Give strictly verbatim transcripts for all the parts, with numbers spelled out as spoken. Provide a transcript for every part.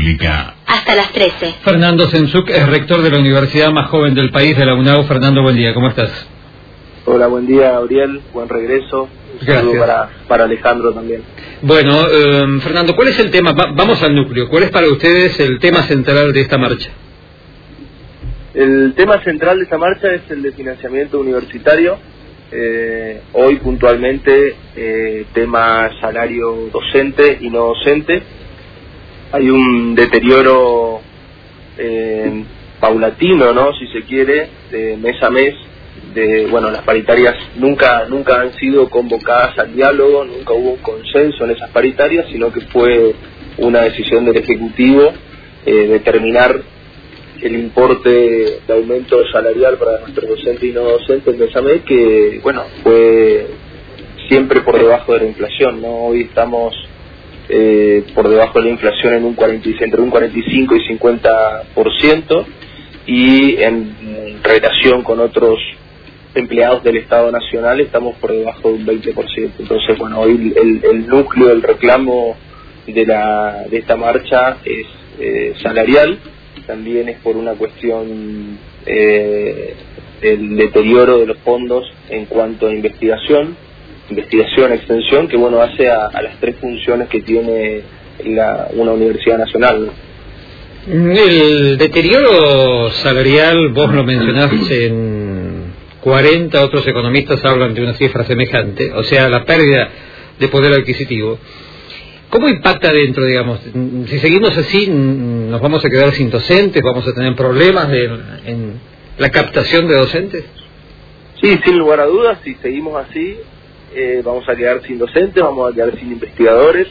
Pública. Hasta las trece. Fernando Sensuc es rector de la universidad más joven del país, de la UNAU. Fernando, buen día, ¿cómo estás? Hola, buen día, Gabriel, buen regreso. Un saludo para, para Alejandro también. Bueno, eh, Fernando, ¿cuál es el tema? Va, vamos al núcleo. ¿Cuál es para ustedes el tema central de esta marcha? El tema central de esta marcha es el de financiamiento universitario. Eh, hoy puntualmente eh, tema salario docente y no docente. Hay un deterioro eh, paulatino, ¿no? Si se quiere, de mes a mes. De, bueno, las paritarias nunca nunca han sido convocadas al diálogo, nunca hubo un consenso en esas paritarias, sino que fue una decisión del Ejecutivo eh, determinar el importe de aumento salarial para nuestros docentes y no docentes mes a mes, que bueno, fue siempre por debajo de la inflación, ¿no? Hoy estamos eh, por debajo de la inflación en un cuarenta, entre un cuarenta y cinco y cincuenta por ciento, y en relación con otros empleados del Estado Nacional estamos por debajo de un veinte por ciento. Entonces, bueno, hoy el, el núcleo del reclamo de la de esta marcha es eh, salarial. También es por una cuestión eh, del deterioro de los fondos en cuanto a investigación, investigación, extensión, que bueno, hace a, a las tres funciones que tiene la, una universidad nacional, ¿no? El deterioro salarial, vos lo mencionaste en cuarenta, otros economistas hablan de una cifra semejante, o sea, la pérdida de poder adquisitivo. ¿Cómo impacta dentro, digamos? Si seguimos así, ¿nos vamos a quedar sin docentes? ¿Vamos a tener problemas de, en la captación de docentes? Sí, sin lugar a dudas, si seguimos así, eh, vamos a quedar sin docentes, vamos a quedar sin investigadores.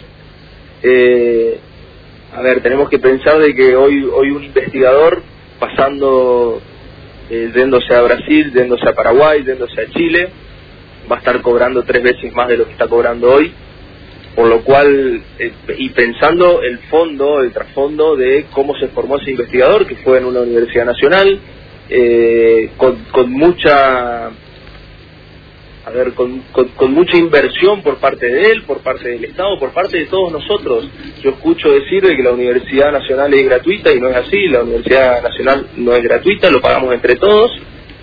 Eh, a ver, tenemos que pensar de que hoy hoy un investigador, pasando, eh, yéndose a Brasil, yéndose a Paraguay, yéndose a Chile, va a estar cobrando tres veces más de lo que está cobrando hoy. Por lo cual, eh, y pensando el fondo, el trasfondo de cómo se formó ese investigador, que fue en una universidad nacional, eh, con, con mucha, a ver, con, con, con mucha inversión por parte de él, por parte del Estado, por parte de todos nosotros. Yo escucho decir de que la Universidad Nacional es gratuita, y no es así. La Universidad Nacional no es gratuita, lo pagamos entre todos.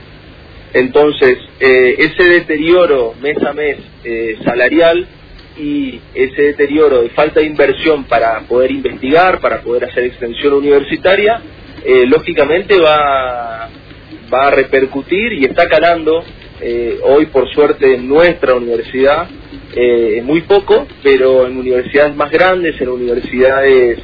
Entonces, eh, ese deterioro mes a mes eh, salarial, y ese deterioro de falta de inversión para poder investigar, para poder hacer extensión universitaria, eh, lógicamente va, va a repercutir y está calando eh, hoy, por suerte, en nuestra universidad, eh, muy poco, pero en universidades más grandes, en universidades,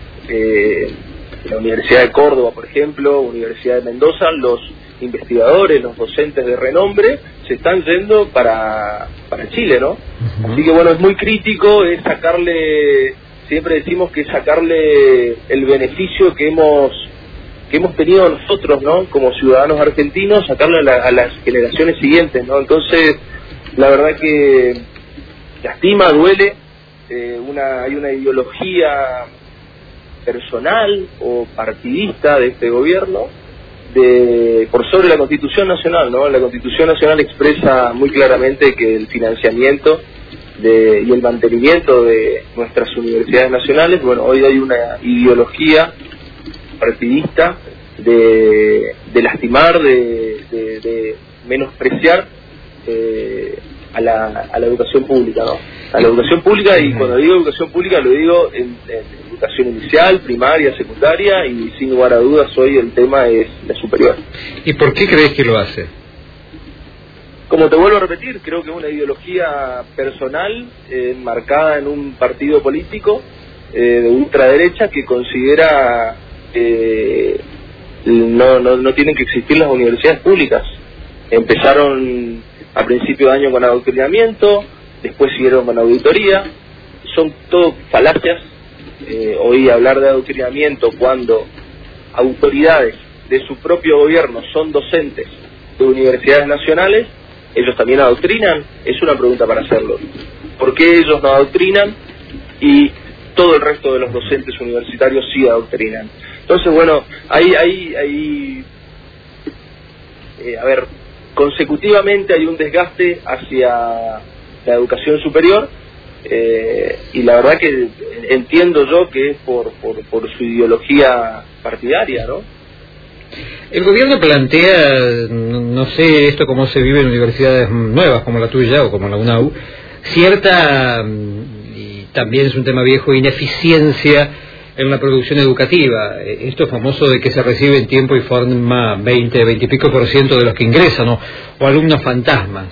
eh, en la Universidad de Córdoba, por ejemplo, Universidad de Mendoza, los investigadores, los docentes de renombre se están yendo para, para Chile, ¿no? Uh-huh. Así que bueno, es muy crítico, es sacarle, siempre decimos que sacarle el beneficio que hemos que hemos tenido nosotros, ¿no? Como ciudadanos argentinos, sacarle a, la, a las generaciones siguientes, ¿no? Entonces, la verdad que lastima, duele, eh, una hay una ideología personal o partidista de este gobierno de por sobre la Constitución Nacional, ¿no? La Constitución Nacional expresa muy claramente que el financiamiento de, y el mantenimiento de nuestras universidades nacionales, bueno, hoy hay una ideología partidista de, de lastimar, de, de, de menospreciar eh, a, la, a la educación pública, ¿no? A la educación pública, y cuando digo educación pública lo digo en, en educación inicial, primaria, secundaria, y sin lugar a dudas hoy el tema es la superior. ¿Y por qué crees que lo hace? Como te vuelvo a repetir, creo que es una ideología personal eh, enmarcada en un partido político eh, de ultraderecha que considera que eh, no, no, no tienen que existir las universidades públicas. Empezaron a principio de año con adoctrinamiento, después siguieron con auditoría, son todo falacias. Eh, oí hablar de adoctrinamiento cuando autoridades de su propio gobierno son docentes de universidades nacionales. ¿Ellos también adoctrinan? Es una pregunta para hacerlo. ¿Por qué ellos no adoctrinan y todo el resto de los docentes universitarios sí adoctrinan? Entonces, bueno, hay, hay, hay eh, a ver, consecutivamente hay un desgaste hacia la educación superior, eh, y la verdad que entiendo yo que es por, por, por su ideología partidaria, ¿no? El gobierno plantea, no sé esto cómo se vive en universidades nuevas como la tuya o como la UNAU, cierta, y también es un tema viejo, ineficiencia en la producción educativa. Esto famoso de que se recibe en tiempo y forma veinte, veinte y pico por ciento de los que ingresan, ¿no? O alumnos fantasmas.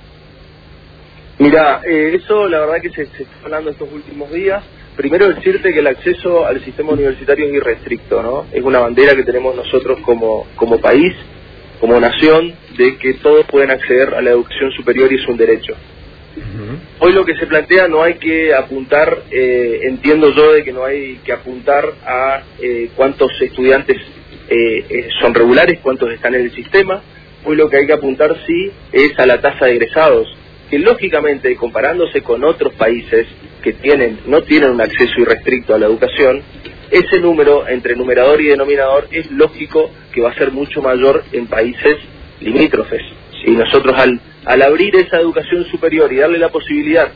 Mira, eh, eso la verdad que se, se está hablando estos últimos días. Primero decirte que el acceso al sistema universitario es irrestricto, ¿no? Es una bandera que tenemos nosotros como, como país, como nación, de que todos pueden acceder a la educación superior y es un derecho. Uh-huh. Hoy lo que se plantea no hay que apuntar, eh, entiendo yo de que no hay que apuntar a eh, cuántos estudiantes eh, eh, son regulares, cuántos están en el sistema. Hoy lo que hay que apuntar sí es a la tasa de egresados, que lógicamente comparándose con otros países que tienen no tienen un acceso irrestricto a la educación, ese número entre numerador y denominador es lógico que va a ser mucho mayor en países limítrofes. Si nosotros al, al abrir esa educación superior y darle la posibilidad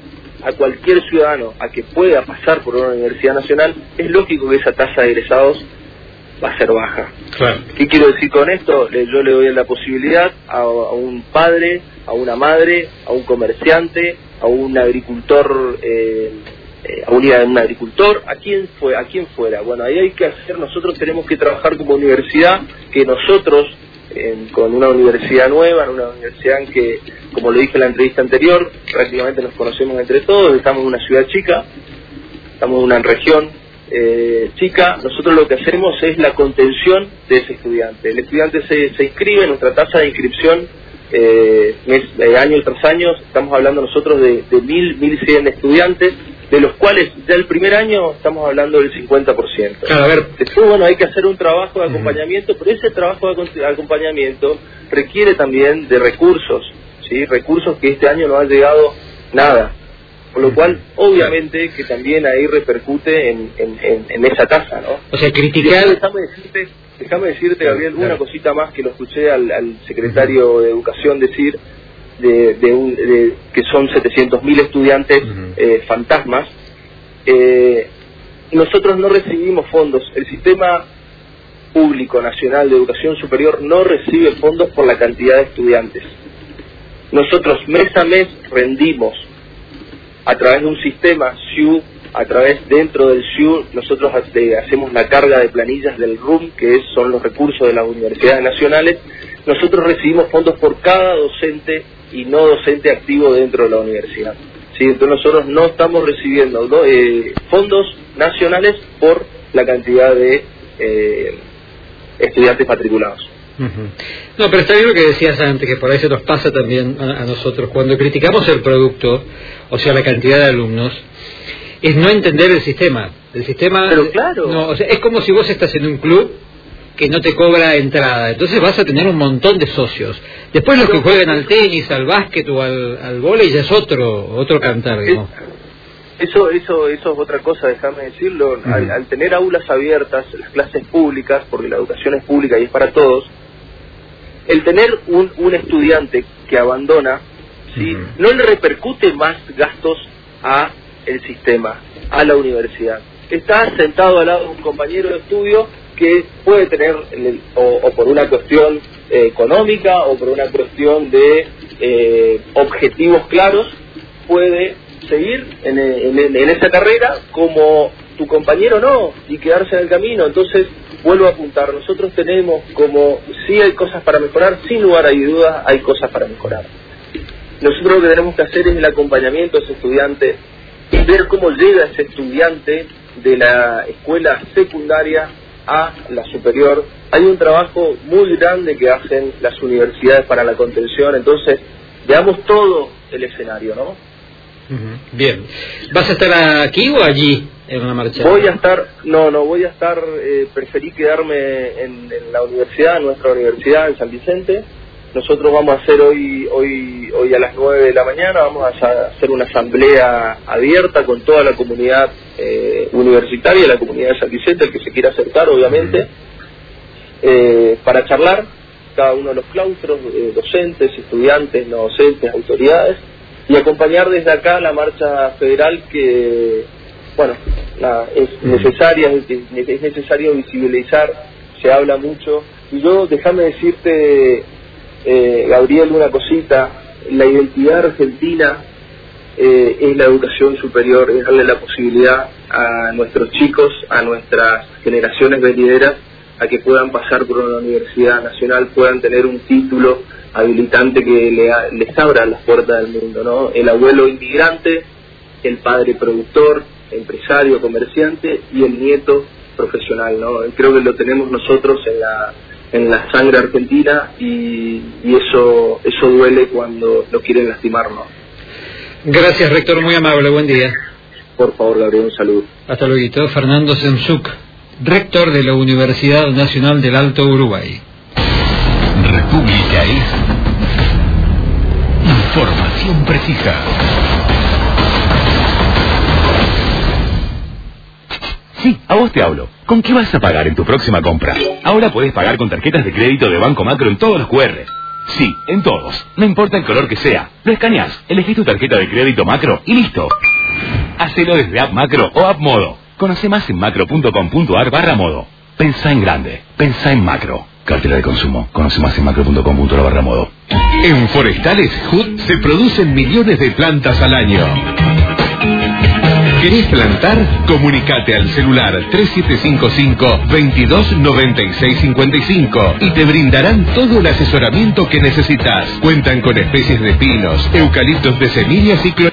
a cualquier ciudadano a que pueda pasar por una universidad nacional, es lógico que esa tasa de egresados va a ser baja. Claro. ¿Qué quiero decir con esto? Yo le doy la posibilidad a, a un padre, a una madre, a un comerciante, a un agricultor, eh, eh, a un, un agricultor, a quien fue, a quien fuera. Bueno, ahí hay que hacer, nosotros tenemos que trabajar como universidad, que nosotros, eh, con una universidad nueva, en una universidad en que, como lo dije en la entrevista anterior, prácticamente nos conocemos entre todos, estamos en una ciudad chica, estamos en una región Eh, chica, nosotros lo que hacemos es la contención de ese estudiante. El estudiante se, se inscribe, nuestra tasa de inscripción eh, mes, eh, año tras año, estamos hablando nosotros de, de mil, mil cien estudiantes, de los cuales ya el primer año estamos hablando del cincuenta por ciento. Claro, a ver. Después, bueno, hay que hacer un trabajo de acompañamiento, pero ese trabajo de acompañamiento requiere también de recursos, ¿sí? Recursos que este año no ha llegado nada. Por lo cual, obviamente, que también ahí repercute en, en, en, en esa tasa, ¿no? O sea, criticar... Déjame decirte, déjame decirte Gabriel, una cosita más que lo escuché al, al secretario de Educación decir, de, de, un, de que son setecientos mil estudiantes uh-huh. eh, fantasmas. Eh, nosotros no recibimos fondos. El Sistema Público Nacional de Educación Superior no recibe fondos por la cantidad de estudiantes. Nosotros mes a mes rendimos a través de un sistema S I U, a través dentro del S I U, nosotros hacemos la carga de planillas del R U M, que es, son los recursos de las universidades nacionales. Nosotros recibimos fondos por cada docente y no docente activo dentro de la universidad. ¿Sí? Entonces nosotros no estamos recibiendo ¿no? eh, fondos nacionales por la cantidad de eh, estudiantes matriculados. Uh-huh. No, pero está bien lo que decías antes, que por ahí se nos pasa también a, a nosotros. Cuando criticamos el producto, o sea, la cantidad de alumnos, es no entender el sistema. El sistema, pero claro. No, o sea, es como si vos estás en un club que no te cobra entrada, entonces vas a tener un montón de socios. Después los que juegan al tenis, al básquet o al, al vóley ya es otro otro cantar, digamos. Eso, eso, eso es otra cosa, déjame decirlo. Uh-huh. Al, al tener aulas abiertas, las clases públicas, porque la educación es pública y es para todos, el tener un, un estudiante que abandona, ¿sí? Uh-huh. no le repercute más gastos a el sistema, a la universidad. Está sentado al lado de un compañero de estudio que puede tener, o, o por una cuestión eh, económica, o por una cuestión de eh, objetivos claros, puede seguir en, en, en esa carrera como tu compañero no, y quedarse en el camino. Entonces, vuelvo a apuntar, nosotros tenemos como, sí hay cosas para mejorar, sin lugar a dudas hay cosas para mejorar. Nosotros lo que tenemos que hacer es el acompañamiento a ese estudiante y ver cómo llega ese estudiante de la escuela secundaria a la superior. Hay un trabajo muy grande que hacen las universidades para la contención, entonces veamos todo el escenario, ¿no? Uh-huh. Bien. ¿Vas a estar aquí o allí en una marcha? Voy a estar, no, no, voy a estar, eh, preferí quedarme en, en la universidad, en nuestra universidad, en San Vicente. Nosotros vamos a hacer hoy hoy hoy a las nueve de la mañana, vamos a hacer una asamblea abierta con toda la comunidad eh, universitaria, la comunidad de San Vicente, el que se quiera acercar, obviamente, eh, para charlar cada uno de los claustros, eh, docentes, estudiantes, no docentes, autoridades, y acompañar desde acá la marcha federal que, bueno, la, es necesaria, es, es necesario visibilizar, se habla mucho. Y yo, déjame decirte, eh, Gabriel, una cosita, la identidad argentina eh, es la educación superior, es darle la posibilidad a nuestros chicos, a nuestras generaciones venideras, a que puedan pasar por una universidad nacional, puedan tener un título habilitante que le, les abra las puertas del mundo, ¿no? El abuelo inmigrante, el padre productor, empresario, comerciante y el nieto profesional, ¿no? Creo que lo tenemos nosotros en la en la sangre argentina y, y eso eso duele cuando lo quieren lastimar, ¿no? Gracias, rector, muy amable, buen día. Por favor, Gabriel, un saludo. Hasta luego. Fernando Zemzuk, rector de la Universidad Nacional del Alto Uruguay. República es información precisa. Sí, a vos te hablo. ¿Con qué vas a pagar en tu próxima compra? Ahora podés pagar con tarjetas de crédito de Banco Macro en todos los Q R. Sí, en todos. No importa el color que sea. Lo escaneás, elegís tu tarjeta de crédito Macro y listo. Hacelo desde App Macro o App Modo. Conoce más en macro.com.ar barra modo. Pensá en grande. Pensá en macro. Cartera de consumo. Conoce más en macro.com.ar barra modo. En Forestales H U D se producen millones de plantas al año. ¿Querés plantar? Comunicate al celular tres siete cinco cinco, veintidós noventa y seis cincuenta y cinco y te brindarán todo el asesoramiento que necesitas. Cuentan con especies de pinos, eucaliptos de semillas y clorales.